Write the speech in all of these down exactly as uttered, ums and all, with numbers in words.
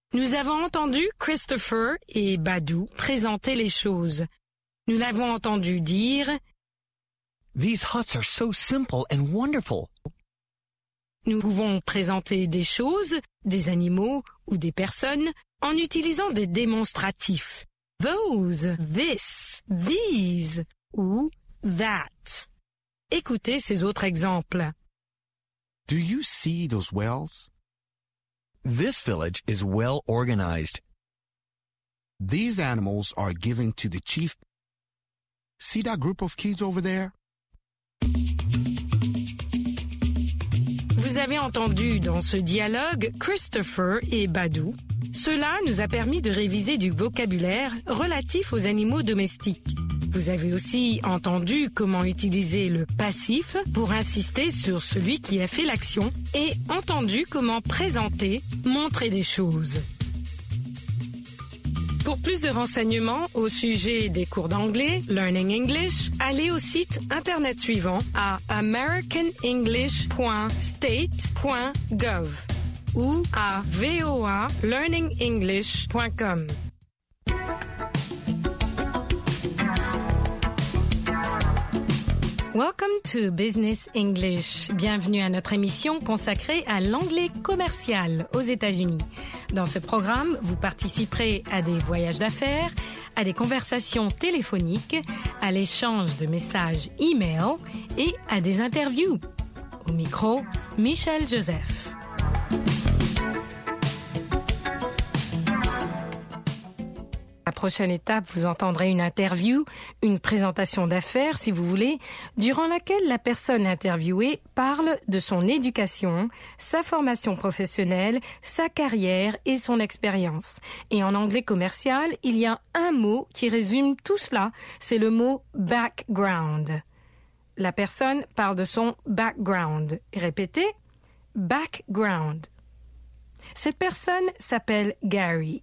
Nous avons entendu Christopher et Badou présenter les choses. Nous l'avons entendu dire These huts are so simple and wonderful. Nous pouvons présenter des choses, des animaux ou des personnes en utilisant des démonstratifs. Those, this, these ou that. Écoutez ces autres exemples. Do you see those wells? This village is well organized. These animals are given to the chief. See that group of kids over there? Vous avez entendu dans ce dialogue Christopher et Badou. Cela nous a permis de réviser du vocabulaire relatif aux animaux domestiques. Vous avez aussi entendu comment utiliser le passif pour insister sur celui qui a fait l'action et entendu comment présenter, montrer des choses. Pour plus de renseignements au sujet des cours d'anglais, Learning English, allez au site internet suivant à american english point state point gov ou à voa learning english point com. Welcome to Business English. Bienvenue à notre émission consacrée à l'anglais commercial aux États-Unis. Dans ce programme, vous participerez à des voyages d'affaires, à des conversations téléphoniques, à l'échange de messages e-mail et à des interviews. Au micro, Michel Joseph. La prochaine étape, vous entendrez une interview, une présentation d'affaires, si vous voulez, durant laquelle la personne interviewée parle de son éducation, sa formation professionnelle, sa carrière et son expérience. Et en anglais commercial, il y a un mot qui résume tout cela, c'est le mot background. La personne parle de son background. Répétez, background. Cette personne s'appelle Gary.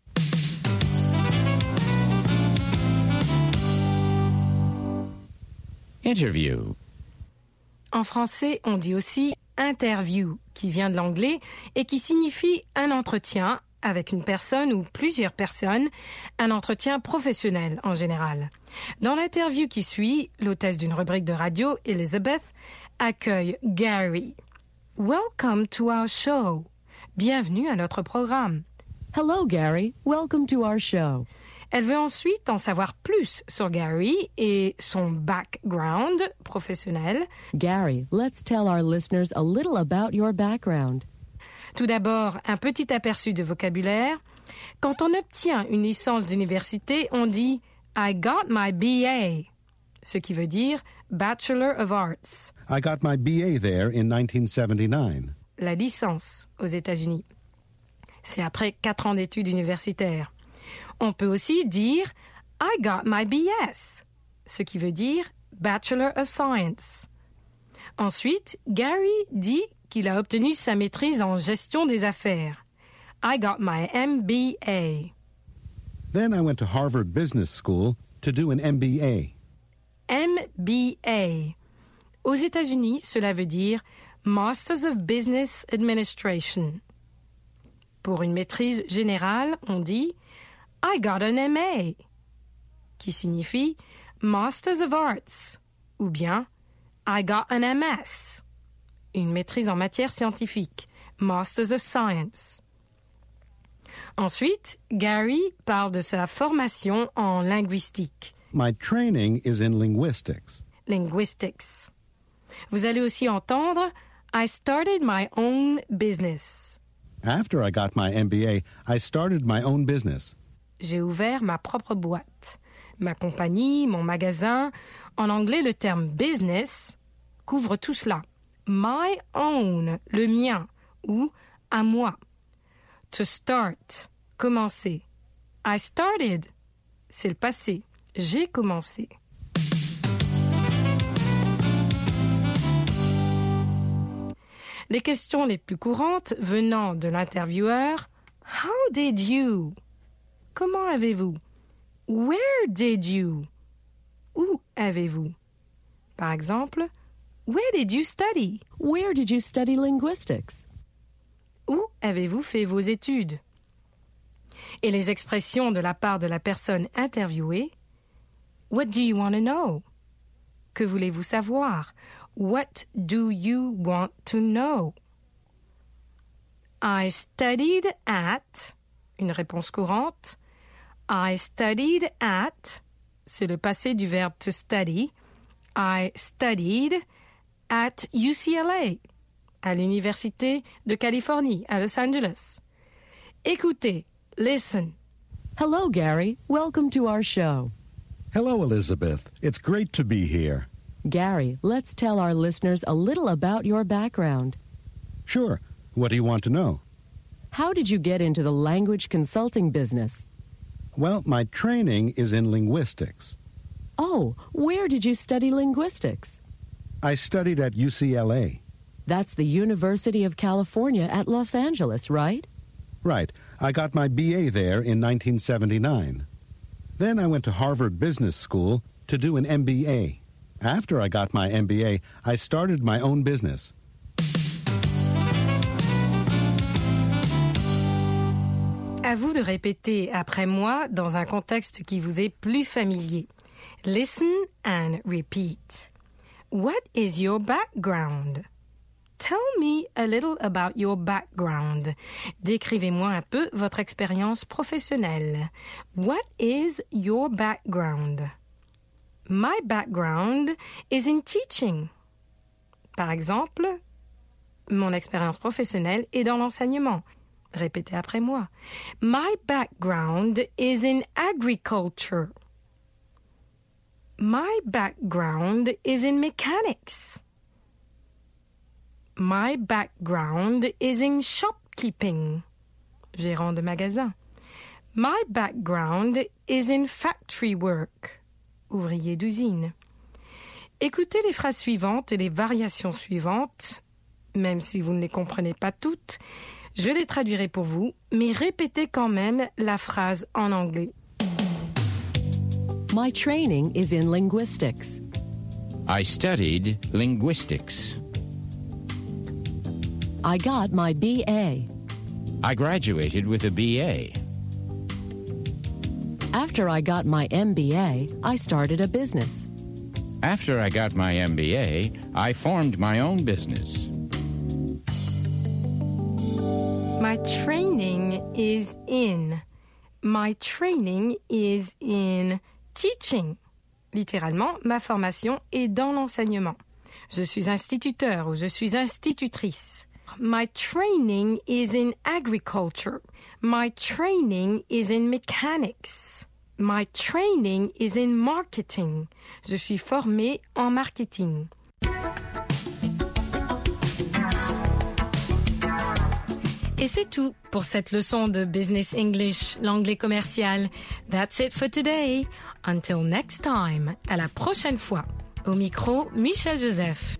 Interview. En français, on dit aussi interview, qui vient de l'anglais et qui signifie un entretien avec une personne ou plusieurs personnes, un entretien professionnel en général. Dans l'interview qui suit, l'hôtesse d'une rubrique de radio, Elizabeth, accueille Gary. Welcome to our show. Bienvenue à notre programme. Hello, Gary. Welcome to our show. Elle veut ensuite en savoir plus sur Gary et son background professionnel. Gary, let's tell our listeners a little about your background. Tout d'abord, un petit aperçu de vocabulaire. Quand on obtient une licence d'université, on dit « I got my B A », ce qui veut dire « Bachelor of Arts ». I got my B A there in nineteen seventy-nine. La licence aux États-Unis. C'est après quatre ans d'études universitaires. On peut aussi dire « I got my B S », ce qui veut dire « Bachelor of Science ». Ensuite, Gary dit qu'il a obtenu sa maîtrise en gestion des affaires. « I got my M B A ». Then I went to Harvard Business School to do an M B A. M B A. Aux États-Unis, cela veut dire « Masters of Business Administration ». Pour une maîtrise générale, on dit « I got an M A », qui signifie Masters of Arts, ou bien I got an M S, une maîtrise en matière scientifique, Masters of Science. Ensuite, Gary parle de sa formation en linguistique. My training is in linguistics. Linguistics. Vous allez aussi entendre I started my own business. After I got my M B A, I started my own business. J'ai ouvert ma propre boîte, ma compagnie, mon magasin. En anglais, le terme business couvre tout cela. My own, le mien, ou à moi. To start, commencer. I started, c'est le passé. J'ai commencé. Les questions les plus courantes venant de l'intervieweur, How did you? Comment avez-vous? Where did you? Où avez-vous? Par exemple, Where did you study? Where did you study linguistics? Où avez-vous fait vos études? Et les expressions de la part de la personne interviewée. What do you want to know? Que voulez-vous savoir? What do you want to know? I studied at, une réponse courante. I studied at, c'est le passé du verbe to study. I studied at U C L A, à l'Université de Californie, à Los Angeles. Écoutez, listen. Hello, Gary. Welcome to our show. Hello, Elizabeth. It's great to be here. Gary, let's tell our listeners a little about your background. Sure. What do you want to know? How did you get into the language consulting business? Well, my training is in linguistics. Oh, where did you study linguistics? I studied at U C L A. That's the University of California at Los Angeles, right? Right. I got my B A there in nineteen seventy-nine. Then I went to Harvard Business School to do an M B A. After I got my M B A, I started my own business. À vous de répéter après moi dans un contexte qui vous est plus familier. Listen and repeat. What is your background? Tell me a little about your background. Décrivez-moi un peu votre expérience professionnelle. What is your background? My background is in teaching. Par exemple, mon expérience professionnelle est dans l'enseignement. Répétez après moi. My background is in agriculture. My background is in mechanics. My background is in shopkeeping. Gérant de magasin. My background is in factory work. Ouvrier d'usine. Écoutez les phrases suivantes et les variations suivantes, même si vous ne les comprenez pas toutes. Je les traduirai pour vous, mais répétez quand même la phrase en anglais. My training is in linguistics. I studied linguistics. I got my B A. I graduated with a B A. After I got my M B A, I started a business. After I got my M B A, I formed my own business. My training is in. My training is in teaching. Littéralement, ma formation est dans l'enseignement. Je suis instituteur ou je suis institutrice. My training is in agriculture. My training is in mechanics. My training is in marketing. Je suis formée en marketing. Et c'est tout pour cette leçon de Business English, l'anglais commercial. That's it for today. Until next time. À la prochaine fois. Au micro, Michel Joseph.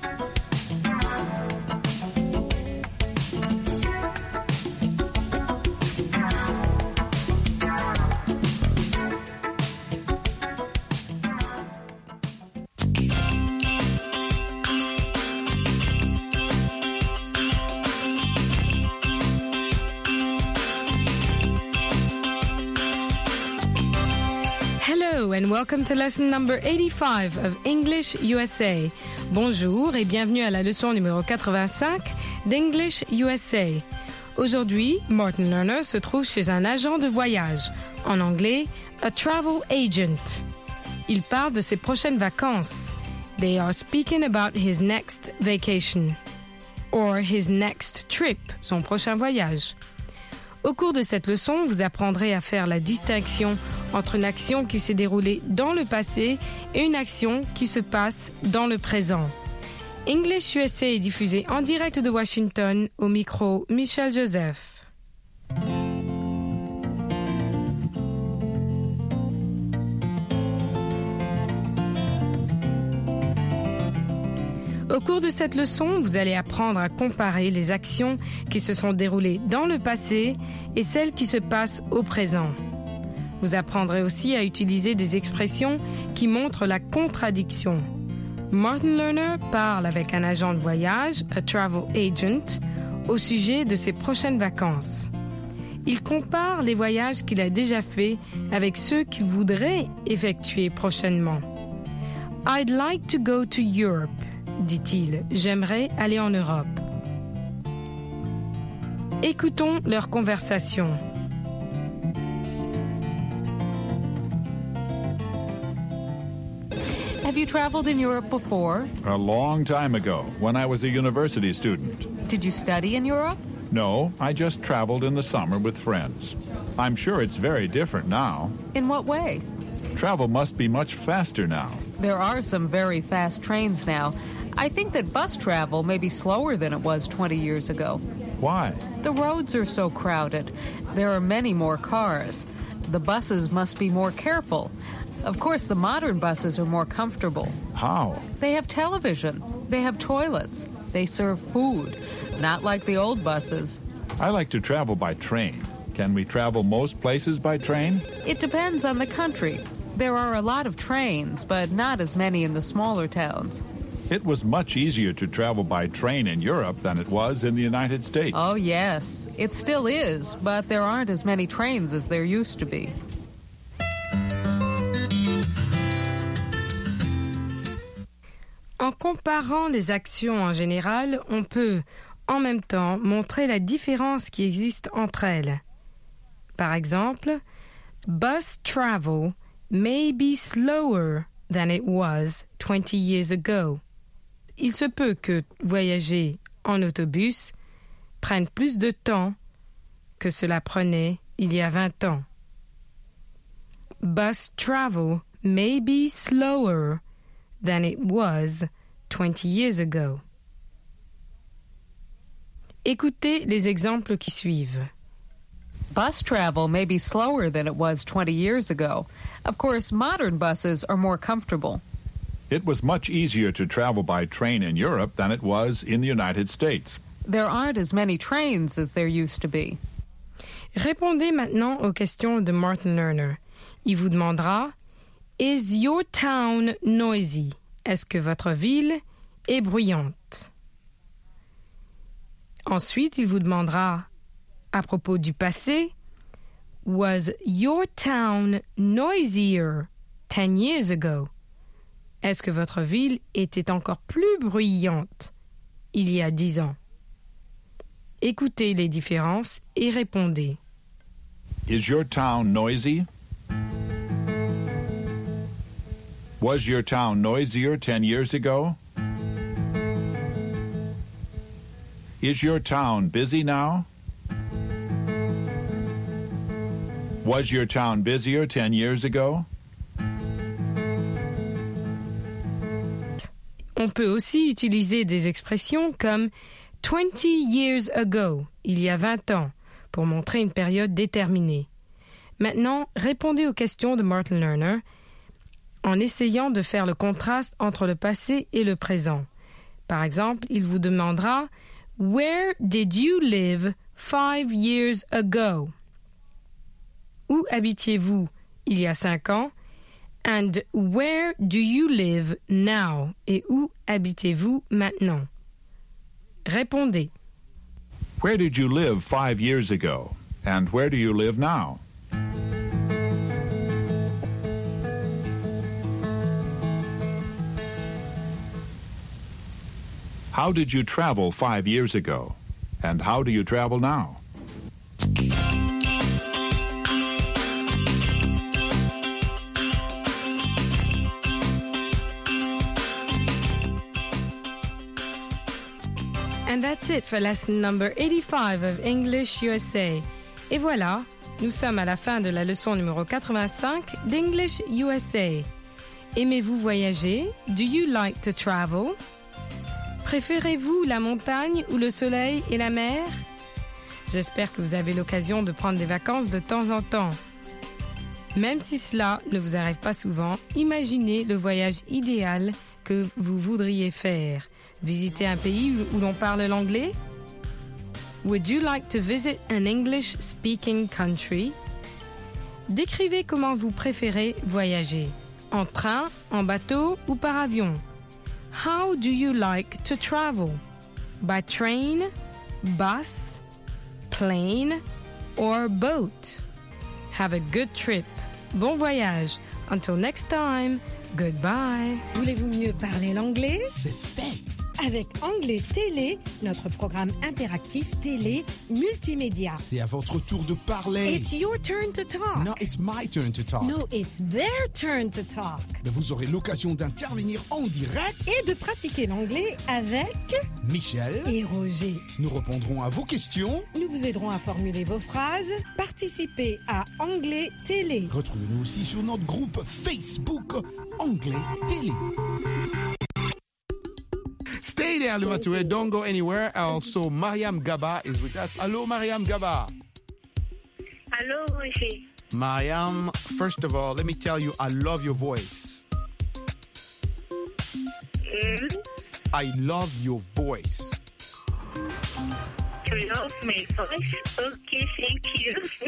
And welcome to lesson number eighty-five of English U S A. Bonjour et bienvenue à la leçon numéro quatre-vingt-cinq d'English U S A. Aujourd'hui, Martin Lerner se trouve chez un agent de voyage, en anglais, a travel agent. Il parle de ses prochaines vacances. They are speaking about his next vacation. Or his next trip, son prochain voyage. Au cours de cette leçon, vous apprendrez à faire la distinction entre une action qui s'est déroulée dans le passé et une action qui se passe dans le présent. English U S A est diffusé en direct de Washington, au micro Michel Joseph. Au cours de cette leçon, vous allez apprendre à comparer les actions qui se sont déroulées dans le passé et celles qui se passent au présent. Vous apprendrez aussi à utiliser des expressions qui montrent la contradiction. Martin Lerner parle avec un agent de voyage, a travel agent, au sujet de ses prochaines vacances. Il compare les voyages qu'il a déjà faits avec ceux qu'il voudrait effectuer prochainement. I'd like to go to Europe, dit-il. J'aimerais aller en Europe. Écoutons leur conversation. Have you traveled in Europe before? A long time ago, when I was a university student. Did you study in Europe? No, I just traveled in the summer with friends. I'm sure it's very different now. In what way? Travel must be much faster now. There are some very fast trains now. I think that bus travel may be slower than it was twenty years ago. Why? The roads are so crowded. There are many more cars. The buses must be more careful. Of course, the modern buses are more comfortable. How? They have television. They have toilets. They serve food. Not like the old buses. I like to travel by train. Can we travel most places by train? It depends on the country. There are a lot of trains, but not as many in the smaller towns. It was much easier to travel by train in Europe than it was in the United States. Oh, yes. It still is, but there aren't as many trains as there used to be. En comparant les actions en général, on peut, en même temps, montrer la différence qui existe entre elles. Par exemple, bus travel may be slower than it was twenty years ago. Il se peut que voyager en autobus prenne plus de temps que cela prenait il y a vingt ans. Bus travel may be slower than it was twenty years ago. Écoutez les exemples qui suivent. Bus travel may be slower than it was twenty years ago. Of course, modern buses are more comfortable. It was much easier to travel by train in Europe than it was in the United States. There aren't as many trains as there used to be. Répondez maintenant aux questions de Martin Lerner. Il vous demandera « Is your town noisy ?» Est-ce que votre ville est bruyante? Ensuite, il vous demandera à propos du passé « Was your town noisier ten years ago ?» Est-ce que votre ville était encore plus bruyante il y a dix ans? Écoutez les différences et répondez. Is your town noisy? Was your town noisier ten years ago? Is your town busy now? Was your town busier ten years ago? On peut aussi utiliser des expressions comme twenty years ago, il y a vingt ans, pour montrer une période déterminée. Maintenant, répondez aux questions de Martin Lerner en essayant de faire le contraste entre le passé et le présent. Par exemple, il vous demandera « Where did you live five years ago ?» Où habitiez-vous il y a cinq ans? And where do you live now? Et où habitez-vous maintenant? Répondez. Where did you live five years ago? And where do you live now? How did you travel five years ago? And how do you travel now? And that's it for lesson number eighty-five of English U S A. Et voilà, nous sommes à la fin de la leçon numéro quatre-vingt-cinq d'English U S A. Aimez-vous voyager? Do you like to travel? Préférez-vous la montagne ou le soleil et la mer? J'espère que vous avez l'occasion de prendre des vacances de temps en temps. Même si cela ne vous arrive pas souvent, imaginez le voyage idéal que vous voudriez faire. Visiter un pays où l'on parle l'anglais? Would you like to visit an English-speaking country? Décrivez comment vous préférez voyager. En train, en bateau ou par avion? How do you like to travel? By train, bus, plane, or boat. Have a good trip. Bon voyage. Until next time, goodbye. Voulez-vous mieux parler l'anglais? C'est fait. Avec Anglais Télé, notre programme interactif télé multimédia. C'est à votre tour de parler. It's your turn to talk. No, it's my turn to talk. No, it's their turn to talk. Mais vous aurez l'occasion d'intervenir en direct. Et de pratiquer l'anglais avec Michel et Roger. Nous répondrons à vos questions. Nous vous aiderons à formuler vos phrases. Participez à Anglais Télé. Retrouvez-nous aussi sur notre groupe Facebook Anglais Télé. Stay there, Lumatoué. Don't go anywhere. Also, Mariam Gaba is with us. Hello, Mariam Gaba. Hello, Roger. Mariam, first of all, let me tell you, I love your voice. Mm? I love your voice. You love my voice? Okay, thank you.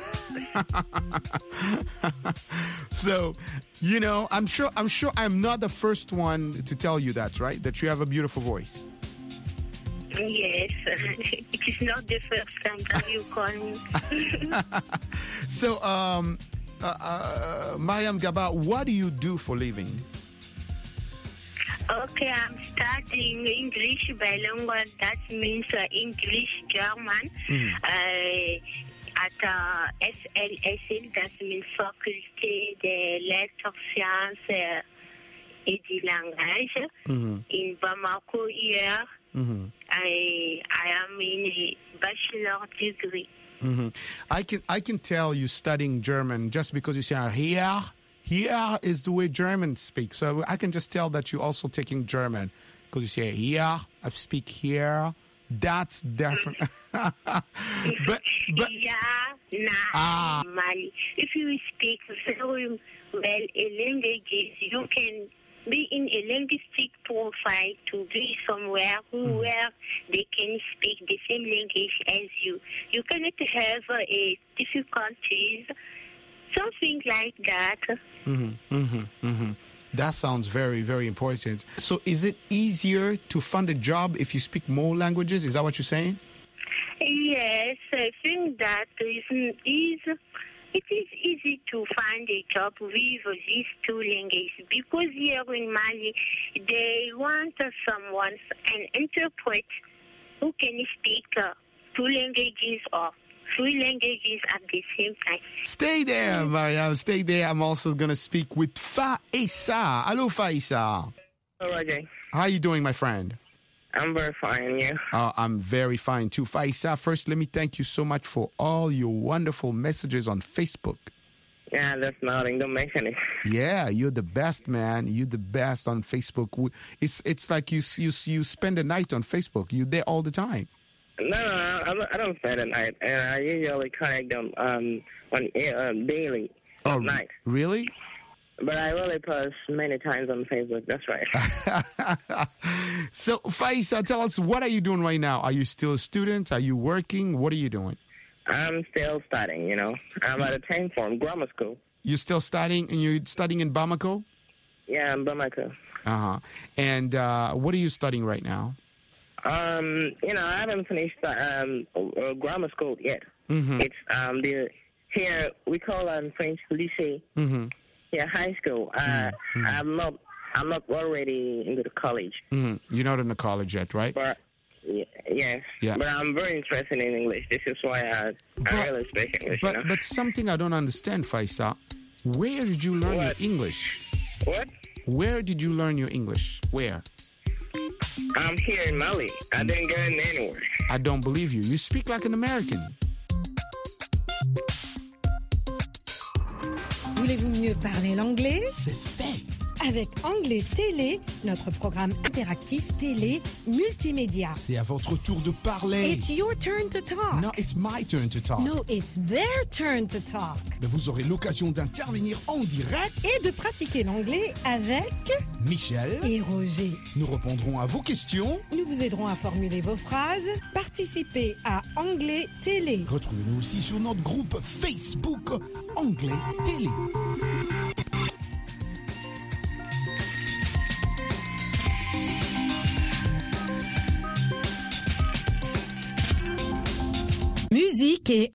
So, you know, I'm sure I'm sure I'm not the first one to tell you that, right? That you have a beautiful voice. Yes, it is not the first time that you call me. So, um, uh, uh, Mariam Gaba, what do you do for living? Okay, I'm studying English bilingual. That means uh, English German. Mm. Uh, at uh, F L S L, that means Faculté des Lettres, Sciences uh, et du Langage. Mm-hmm. In Bamako here, mm-hmm. I I am in a bachelor degree. Mm-hmm. I can I can tell you studying German just because you say here. Here is the way Germans speak. So I can just tell that you're also taking German because you say here, I speak here. That's different. but, but yeah, nah, ah. Mali. If you speak very well a language, you can be in a linguistic profile to be somewhere mm. where they can speak the same language as you. You cannot have uh, a difficulties, something like that. Mm-hmm, mm-hmm, mm-hmm. That sounds very, very important. So is it easier to find a job if you speak more languages? Is that what you're saying? Yes, I think that is, is it is easy to find a job with these two languages because here in Mali, they want someone, an interpreter who can speak uh, two languages or three languages at the same time. Stay there, Mariam. Stay there. I'm also going to speak with Faisa. Hello, Faisa. Hello, Roger. How are you doing, my friend? I'm very fine, yeah. Uh, I'm very fine, too. Faisa, first, let me thank you so much for all your wonderful messages on Facebook. Yeah, that's nothing. Don't mention it. Yeah, you're the best, man. You're the best on Facebook. It's it's like you you you spend the night on Facebook. You're there all the time. No, no, no, I don't spend the night. And I usually connect them um, on um, daily, oh, at night. Really? But I really post many times on Facebook. That's right. So, Faisa, tell us, what are you doing right now? Are you still a student? Are you working? What are you doing? I'm still studying, you know. I'm at a tenth form grammar school. You're still studying, and you're studying in Bamako? Yeah, in Bamako. Uh-huh. And uh, what are you studying right now? Um, you know, I haven't finished um, uh, grammar school yet. Mm-hmm. It's um, the here we call it in French lycée. Mm-hmm. Yeah, high school. Uh, mm-hmm. I'm not. I'm not already into the college. Mm-hmm. You're not in the college yet, right? But y- yes. Yeah. But I'm very interested in English. This is why I, but, I really speak English. But you know? but something I don't understand, Faisa. Where did you learn what? your English? What? Where did you learn your English? Where? I'm here in Mali. I didn't go anywhere. I don't believe you. You speak like an American. Voulez-vous mieux parler l'anglais? C'est fait. Avec Anglais Télé, notre programme interactif télé multimédia. C'est à votre tour de parler. It's your turn to talk. No, it's my turn to talk. No, it's their turn to talk. Mais vous aurez l'occasion d'intervenir en direct et de pratiquer l'anglais avec Michel et Roger. Nous répondrons à vos questions. Nous vous aiderons à formuler vos phrases. Participez à Anglais Télé. Retrouvez-nous aussi sur notre groupe Facebook Anglais Télé. Musique et